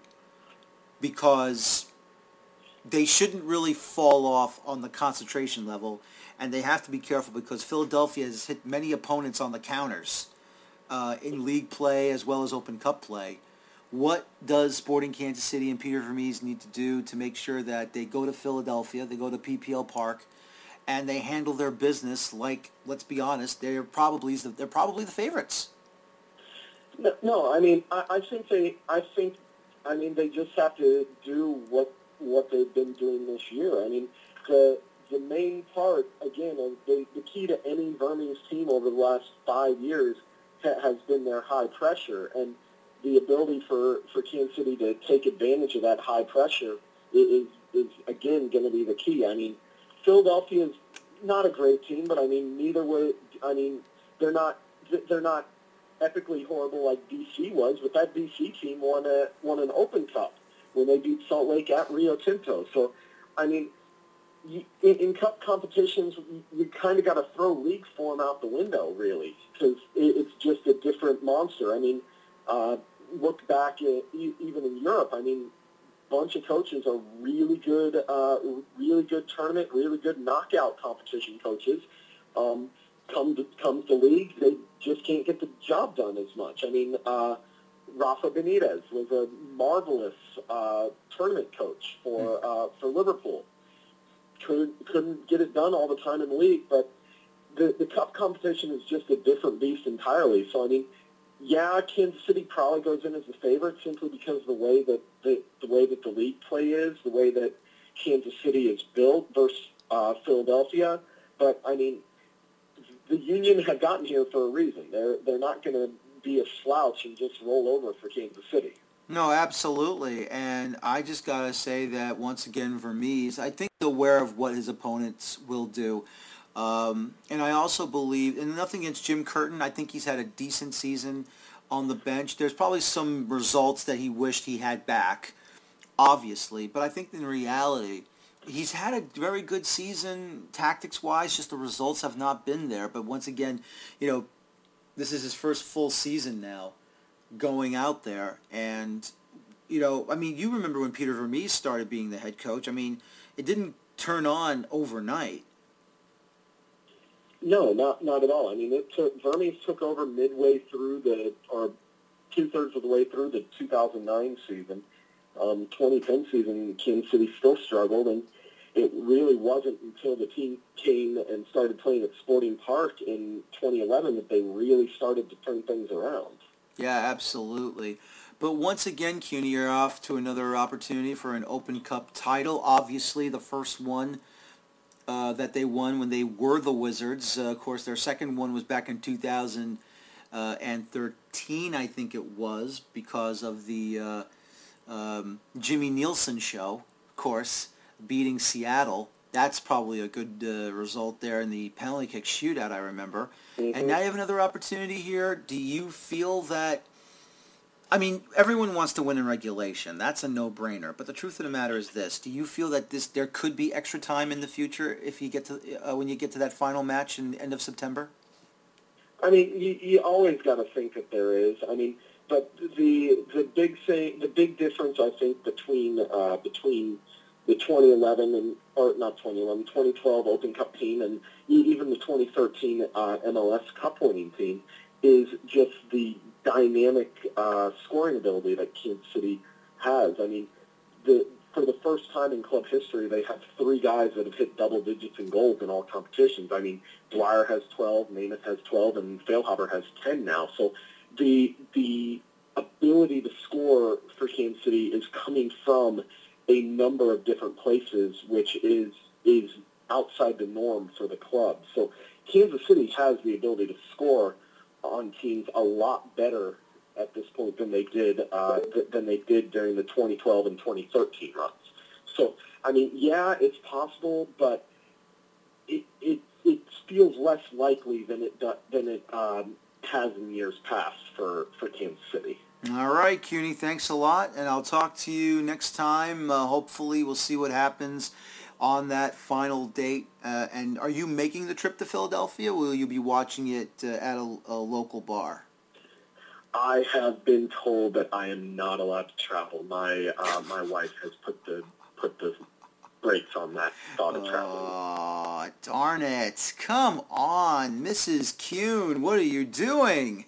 Because they shouldn't really fall off on the concentration level, and they have to be careful because Philadelphia has hit many opponents on the counters uh, in league play as well as Open Cup play. What does Sporting Kansas City and Peter Vermees need to do to make sure that they go to Philadelphia, they go to P P L Park, and they handle their business like, let's be honest, they're probably they're probably the favorites? No, no I mean, I, I think they, I think, I mean, they just have to do what what they've been doing this year. I mean, the the main part again, of the the key to any Vermees team over the last five years ha- has been their high pressure, and the ability for, for Kansas City to take advantage of that high pressure is, is again, going to be the key. I mean, Philadelphia is not a great team, but, I mean, neither were, I mean, they're not they're not epically horrible like D C was, but that D C team won, a, won an Open Cup when they beat Salt Lake at Rio Tinto. So, I mean, you, in, in cup competitions, you, you kind of got to throw league form out the window, really, because it, it's just a different monster. I mean, Uh, look back at, even in Europe. I mean, a bunch of coaches are really good, uh, really good tournament, really good knockout competition coaches. Um, come to come to league, they just can't get the job done as much. I mean, uh, Rafa Benitez was a marvelous uh, tournament coach for uh, for Liverpool, couldn't couldn't get it done all the time in the league. But the the Cup competition is just a different beast entirely. So I mean, yeah, Kansas City probably goes in as the favorite simply because of the way that the the way that the league play is, the way that Kansas City is built versus uh, Philadelphia. But I mean, the Union had gotten here for a reason. They're they're not going to be a slouch and just roll over for Kansas City. No, absolutely. And I just got to say that, once again, Vermees, I think he's aware of what his opponents will do. Um, and I also believe, and nothing against Jim Curtin, I think he's had a decent season on the bench. There's probably some results that he wished he had back, obviously. But I think in reality, he's had a very good season tactics-wise, just the results have not been there. But once again, you know, this is his first full season now going out there. And, you know, I mean, you remember when Peter Vermees started being the head coach. I mean, it didn't turn on overnight. No, not not at all. I mean, it took, Vermees took over midway through the, or two-thirds of the way through the two thousand nine season. Um, twenty ten season, Kansas City still struggled, and it really wasn't until the team came and started playing at Sporting Park in twenty eleven that they really started to turn things around. Yeah, absolutely. But once again, CUNY, you're off to another opportunity for an Open Cup title. Obviously, the first one uh, that they won when they were the Wizards. Uh, of course, their second one was back in two thousand thirteen, I think it was, because of the uh, um, Jimmy Nielsen show, of course, beating Seattle. That's probably a good uh, result there in the penalty kick shootout, I remember. Mm-hmm. And now you have another opportunity here. Do you feel that, I mean, everyone wants to win in regulation. That's a no-brainer. But the truth of the matter is this. Do you feel that this there could be extra time in the future if you get to uh, when you get to that final match in the end of September? I mean, you, you always got to think that there is. I mean, but the the big thing, the big difference, I think, between uh, between the twenty eleven and or not twenty eleven, twenty twelve Open Cup team and even the twenty thirteen uh, M L S Cup winning team is just the dynamic uh, scoring ability that Kansas City has. I mean, the, for the first time in club history, they have three guys that have hit double digits in goals in all competitions. I mean, Dwyer has twelve, Namath has twelve, and Feilhaber has ten now. So the the ability to score for Kansas City is coming from a number of different places, which is is outside the norm for the club. So Kansas City has the ability to score on teams a lot better at this point than they did uh, th- than they did during the twenty twelve and twenty thirteen runs. So I mean, yeah, it's possible, but it it, it feels less likely than it do- than it um, has in years past for, for Kansas City. All right, CUNY, thanks a lot, and I'll talk to you next time. Uh, hopefully we'll see what happens on that final date. Uh, and are you making the trip to Philadelphia, or will you be watching it uh, at a, a local bar? I have been told that I am not allowed to travel. My uh, my wife has put the put the brakes on that thought of traveling. Oh, darn it. Come on, Missus Kuhn, what are you doing?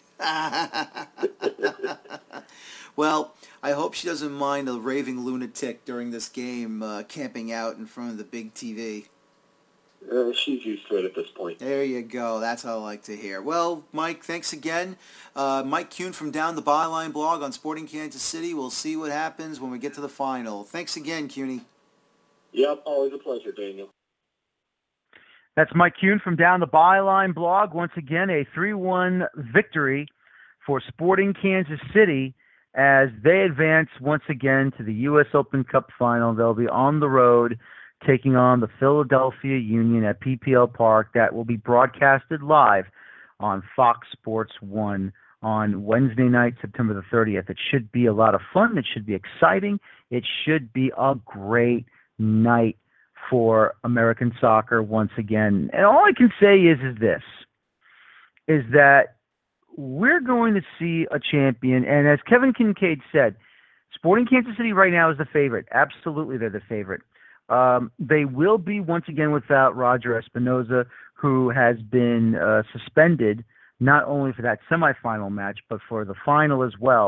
Well, I hope she doesn't mind a raving lunatic during this game uh, camping out in front of the big T V. Uh, she's used to it at this point. There you go. That's what I like to hear. Well, Mike, thanks again. Uh, Mike Kuhn from Down the Byline blog on Sporting Kansas City. We'll see what happens when we get to the final. Thanks again, CUNY. Yep, always a pleasure, Daniel. That's Mike Kuhn from Down the Byline blog. Once again, a three one victory for Sporting Kansas City as they advance once again to the U S Open Cup final. They'll be on the road taking on the Philadelphia Union at P P L Park. That will be broadcasted live on Fox Sports one on Wednesday night, September the thirtieth. It should be a lot of fun. It should be exciting. It should be a great night for American soccer once again. And all I can say is, is this, is that we're going to see a champion. And as Kevin Kincaid said, Sporting Kansas City right now is the favorite. Absolutely, they're the favorite. Um, they will be once again without Roger Espinoza, who has been uh, suspended not only for that semifinal match, but for the final as well.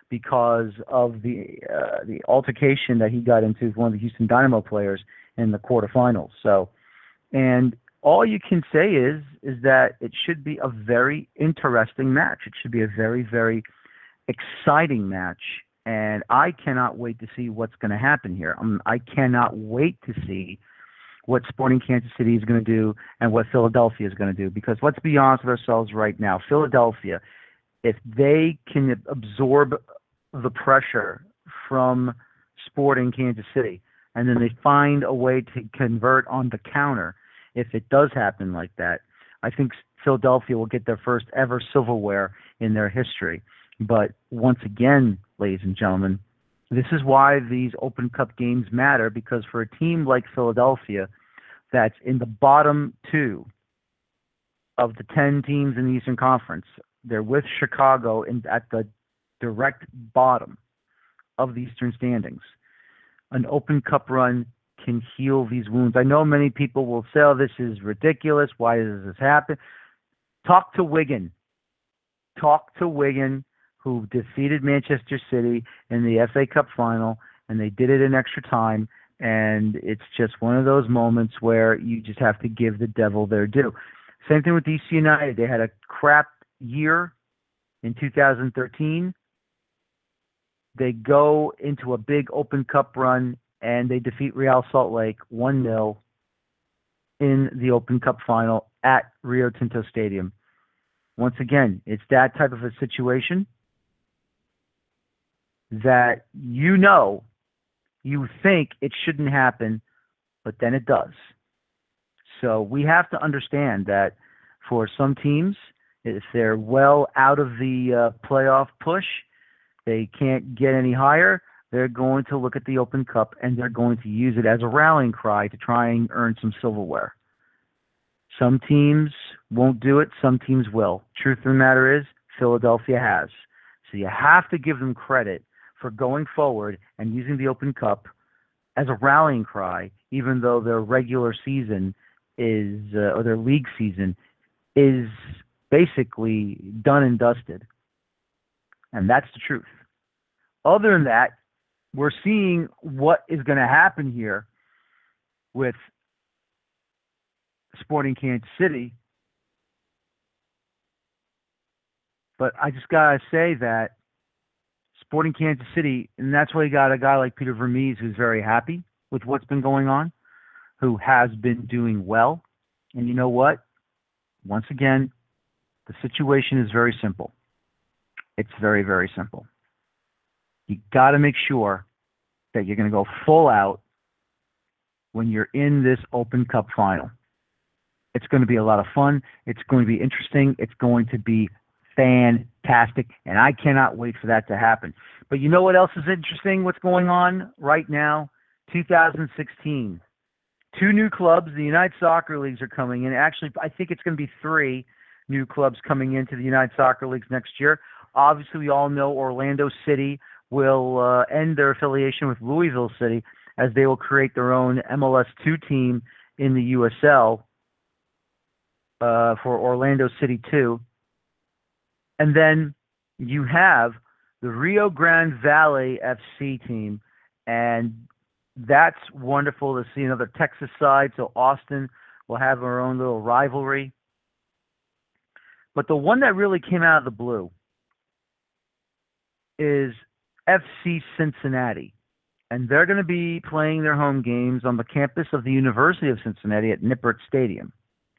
because of the uh, the altercation that he got into with one of the Houston Dynamo players in the quarterfinals. So, and all you can say is is that it should be a very interesting match. It should be a very, very exciting match, and I cannot wait to see what's going to happen here. Um, I cannot wait to see what Sporting Kansas City is going to do and what Philadelphia is going to do, because let's be honest with ourselves right now. Philadelphia, if they can absorb the pressure from Sporting Kansas City, and then they find a way to convert on the counter, if it does happen like that, I think Philadelphia will get their first ever silverware in their history. But once again, ladies and gentlemen, this is why these Open Cup games matter, because for a team like Philadelphia that's in the bottom two of the ten teams in the Eastern Conference, they're with Chicago in, at the direct bottom of the Eastern standings. An Open Cup run can heal these wounds. I know many people will say, oh, this is ridiculous. Why does this happen? Talk to Wigan. Talk to Wigan, who defeated Manchester City in the F A Cup final, and they did it in extra time. And it's just one of those moments where you just have to give the devil their due. Same thing with D C United. They had a crap year in two thousand thirteen. They go into a big Open Cup run, and they defeat Real Salt Lake one nil in the Open Cup final at Rio Tinto Stadium. Once again, it's that type of a situation that you know, you think it shouldn't happen, but then it does. So we have to understand that for some teams, if they're well out of the uh, playoff push, they can't get any higher, they're going to look at the Open Cup and they're going to use it as a rallying cry to try and earn some silverware. Some teams won't do it, some teams will. Truth of the matter is, Philadelphia has. So you have to give them credit for going forward and using the Open Cup as a rallying cry, even though their regular season is, uh, or their league season is basically done and dusted. And that's the truth. Other than that, we're seeing what is going to happen here with Sporting Kansas City. But I just got to say that Sporting Kansas City, and that's why you got a guy like Peter Vermees who's very happy with what's been going on, who has been doing well. And you know what? Once again, the situation is very simple. It's very, very simple. You got to make sure that you're going to go full out when you're in this Open Cup final. It's going to be a lot of fun. It's going to be interesting. It's going to be fantastic, and I cannot wait for that to happen. But you know what else is interesting? What's going on right now? two thousand sixteen. Two new clubs, the United Soccer Leagues, are coming in. Actually, I think it's going to be three new clubs coming into the United Soccer Leagues next year. Obviously, we all know Orlando City will uh, end their affiliation with Louisville City, as they will create their own M L S two team in the U S L uh, for Orlando City two. And then you have the Rio Grande Valley F C team, and that's wonderful to see another Texas side. So Austin will have our own little rivalry. But the one that really came out of the blue is F C Cincinnati. And they're going to be playing their home games on the campus of the University of Cincinnati at Nippert Stadium.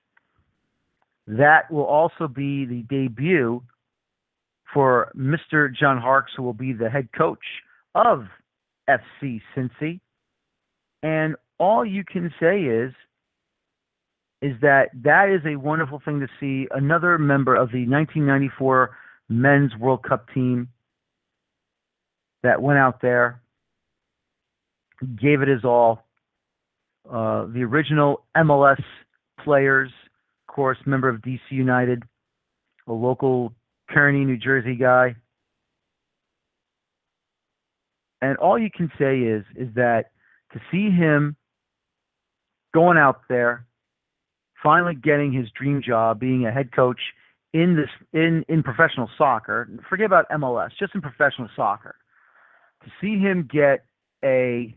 That will also be the debut for Mister John Harkes, who will be the head coach of F C Cincy. And all you can say is, is that that is a wonderful thing to see. Another member of the nineteen ninety-four Men's World Cup team that went out there, gave it his all. Uh, the original M L S players, of course, member of D C United, a local Kearney, New Jersey guy. And all you can say is, is that to see him going out there, finally getting his dream job, being a head coach in this in, in professional soccer, forget about M L S, just in professional soccer, to see him get a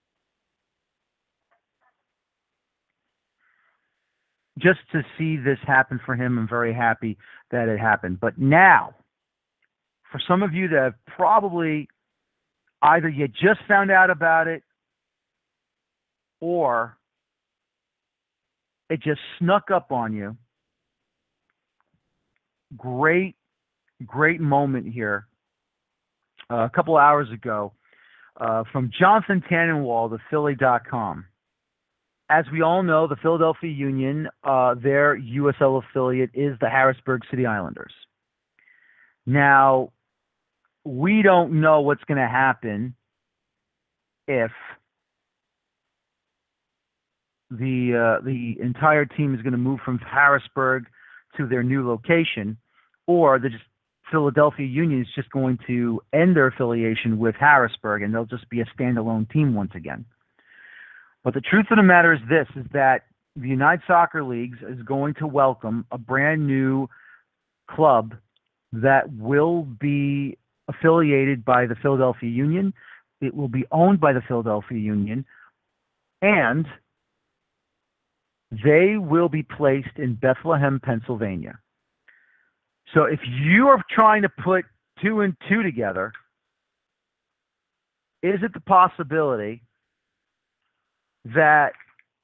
just to see this happen for him, I'm very happy that it happened. But now, for some of you that have probably either you just found out about it or it just snuck up on you, great, great moment here. Uh, a couple hours ago uh, from Jonathan Tannenwald of Philly dot com. As we all know, the Philadelphia Union, uh, their U S L affiliate is the Harrisburg City Islanders. Now, we don't know what's going to happen if the uh, the entire team is going to move from Harrisburg to their new location, or the just Philadelphia Union is just going to end their affiliation with Harrisburg, and they'll just be a standalone team once again. But the truth of the matter is this, is that the United Soccer Leagues is going to welcome a brand new club that will be affiliated by the Philadelphia Union. It will be owned by the Philadelphia Union, and they will be placed in Bethlehem, Pennsylvania. So if you are trying to put two and two together, is it the possibility that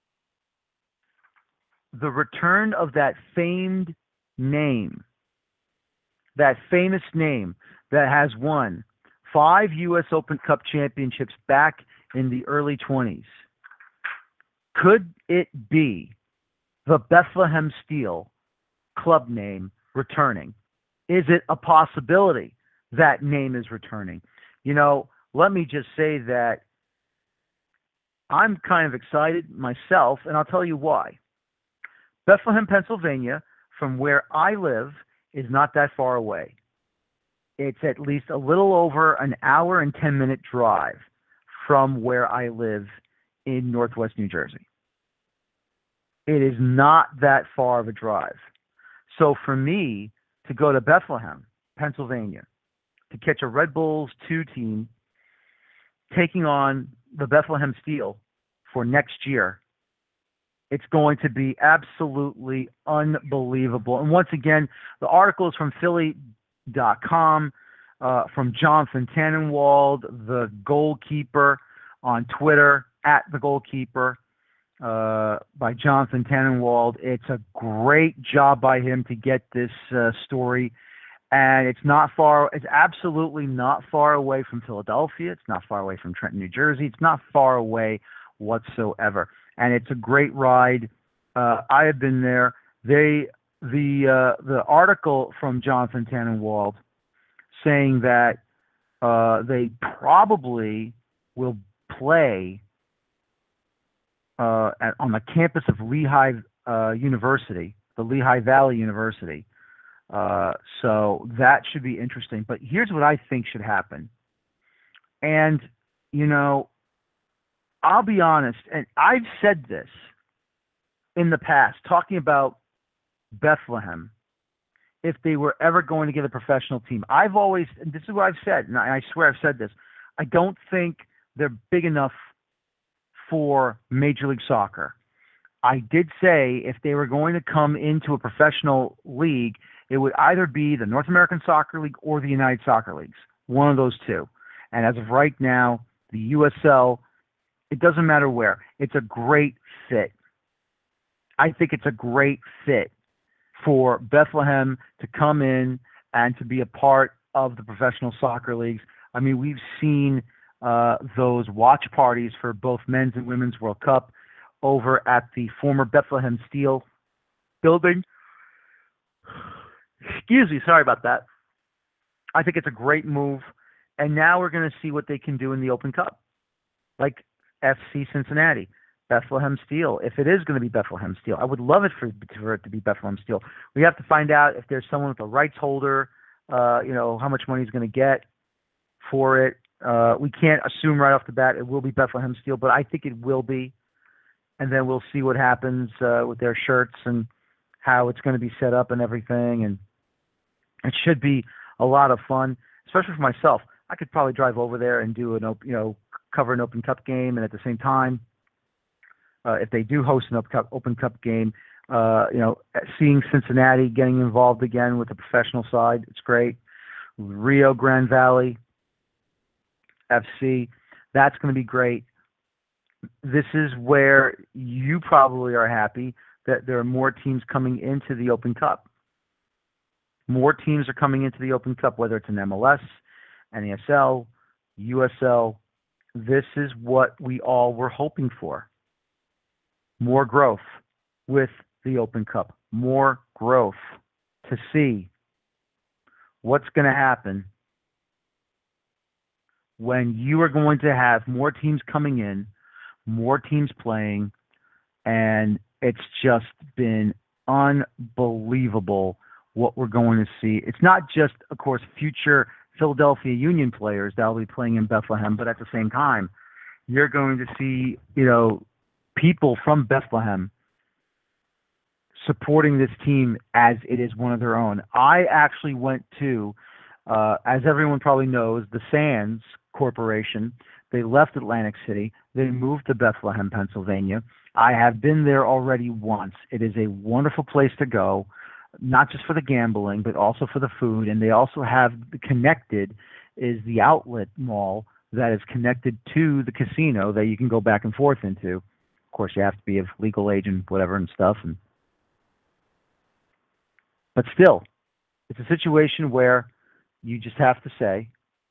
the return of that famed name, that famous name that has won five U S Open Cup championships back in the early twenties, could it be the Bethlehem Steel club name returning? Is it a possibility that name is returning? You know, let me just say that I'm kind of excited myself, and I'll tell you why. Bethlehem, Pennsylvania, from where I live, is not that far away. It's at least a little over an hour and ten minute drive from where I live in Northwest New Jersey. It is not that far of a drive. So for me to go to Bethlehem, Pennsylvania, to catch a Red Bulls two team taking on the Bethlehem Steel for next year, it's going to be absolutely unbelievable. And once again, the article is from Philly dot com, uh, from Jonathan Tannenwald, the goalkeeper, on Twitter, at the goalkeeper, uh, by Jonathan Tannenwald. It's a great job by him to get this uh, story. And it's not far, it's absolutely not far away from Philadelphia. It's not far away from Trenton, New Jersey. It's not far away whatsoever. And it's a great ride. Uh, I have been there. They, the, uh, the article from Jonathan Tannenwald saying that uh, they probably will play uh, at, on the campus of Lehigh uh, University, the Lehigh Valley University. Uh, so that should be interesting. But here's what I think should happen. And, you know, I'll be honest, and I've said this in the past, talking about Bethlehem, if they were ever going to get a professional team. I've always, and this is what I've said, and I swear I've said this, I don't think they're big enough for Major League Soccer. I did say if they were going to come into a professional league, it would either be the North American Soccer League or the United Soccer Leagues, one of those two. And as of right now, the U S L, it doesn't matter where. It's a great fit. I think it's a great fit for Bethlehem to come in and to be a part of the professional soccer leagues. I mean, we've seen uh, those watch parties for both men's and women's World Cup over at the former Bethlehem Steel building. Excuse me, sorry about that. I think it's a great move. And now we're going to see what they can do in the Open Cup. Like F C Cincinnati, Bethlehem Steel. If it is going to be Bethlehem Steel, I would love it for, for it to be Bethlehem Steel. We have to find out if there's someone with a rights holder, uh, you know, how much money he's going to get for it. Uh, we can't assume right off the bat it will be Bethlehem Steel, but I think it will be. And then we'll see what happens uh, with their shirts and how it's going to be set up and everything. And It should be a lot of fun, especially for myself. I could probably drive over there and do an op- you know cover an Open Cup game, and at the same time, uh, if they do host an Open Cup, Open Cup game, uh, you know, seeing Cincinnati getting involved again with the professional side, it's great. Rio Grande Valley F C, that's going to be great. This is where you probably are happy that there are more teams coming into the Open Cup. More teams are coming into the Open Cup, whether it's an M L S, N A S L, U S L. This is what we all were hoping for. More growth with the Open Cup. More growth to see what's going to happen when you are going to have more teams coming in, more teams playing, and it's just been unbelievable what we're going to see. It's not just, of course, future Philadelphia Union players that will be playing in Bethlehem, but at the same time, you're going to see, you know, people from Bethlehem supporting this team as it is one of their own. I actually went to, uh, as everyone probably knows, the Sands Corporation. They left Atlantic City. They moved to Bethlehem, Pennsylvania. I have been there already once. It is a wonderful place to go, not just for the gambling, but also for the food. And they also have connected is the outlet mall that is connected to the casino that you can go back and forth into. Of course, you have to be of legal age and whatever and stuff. And but still, it's a situation where you just have to say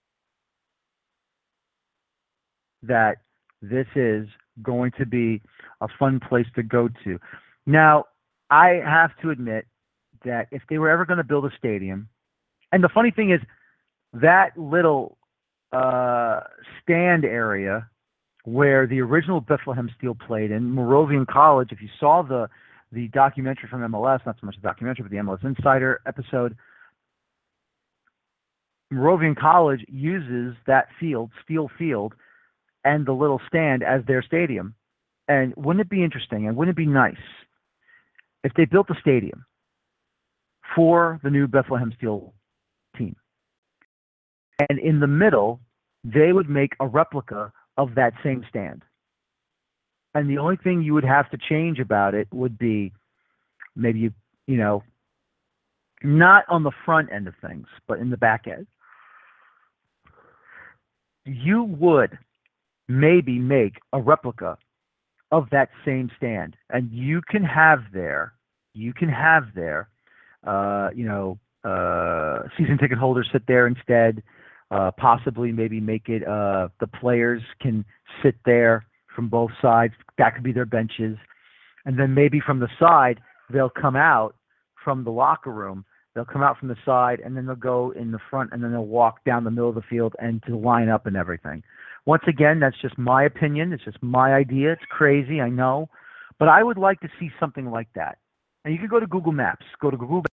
that this is going to be a fun place to go to. Now, I have to admit that if they were ever going to build a stadium, and the funny thing is that little uh, stand area where the original Bethlehem Steel played in Moravian College, if you saw the the documentary from M L S, not so much the documentary, but the M L S Insider episode, Moravian College uses that field, Steel Field, and the little stand as their stadium. And wouldn't it be interesting, and wouldn't it be nice if they built a stadium for the new Bethlehem Steel team, and in the middle, they would make a replica of that same stand. And the only thing you would have to change about it would be maybe, you, you know, not on the front end of things, but in the back end. You would maybe make a replica of that same stand. And you can have there, you can have there, uh, you know, uh, season ticket holders sit there instead. Uh, possibly maybe make it uh, the players can sit there from both sides. That could be their benches. And then maybe from the side, they'll come out from the locker room. They'll come out from the side, and then they'll go in the front, and then they'll walk down the middle of the field and to line up and everything. Once again, that's just my opinion. It's just my idea. It's crazy, I know. But I would like to see something like that. And you can go to Google Maps. Go to Google Maps,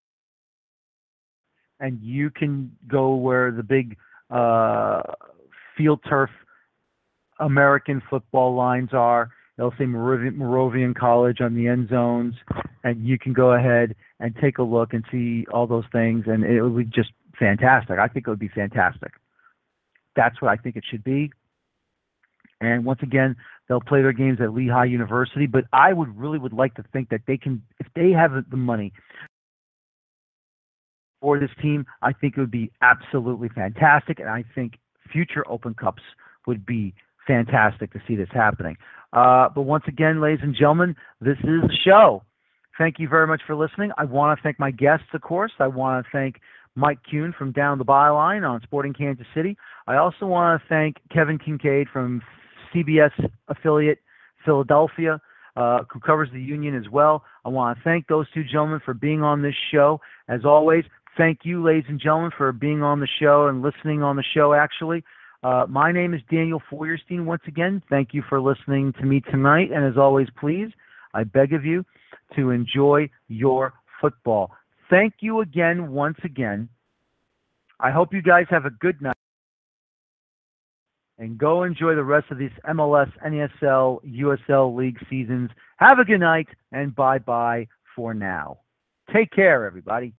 and you can go where the big uh, field turf American football lines are. They'll say Moravian, Moravian College on the end zones, and you can go ahead and take a look and see all those things, and it would be just fantastic. I think it would be fantastic. That's what I think it should be. And once again, they'll play their games at Lehigh University, but I would really would like to think that they can, if they have the money for this team, I think it would be absolutely fantastic, and I think future Open Cups would be fantastic to see this happening. Uh, but once again, ladies and gentlemen, this is the show. Thank you very much for listening. I want to thank my guests, of course. I want to thank Mike Kuhn from Down the Byline on Sporting Kansas City. I also want to thank Kevin Kincaid from C B S affiliate Philadelphia, uh, who covers the Union as well. I want to thank those two gentlemen for being on this show. As always, thank you, ladies and gentlemen, for being on the show and listening on the show, actually. Uh, my name is Daniel Feuerstein. Once again, thank you for listening to me tonight. And as always, please, I beg of you to enjoy your football. Thank you again, once again. I hope you guys have a good night. And go enjoy the rest of these M L S, N A S L, U S L League seasons. Have a good night, and bye-bye for now. Take care, everybody.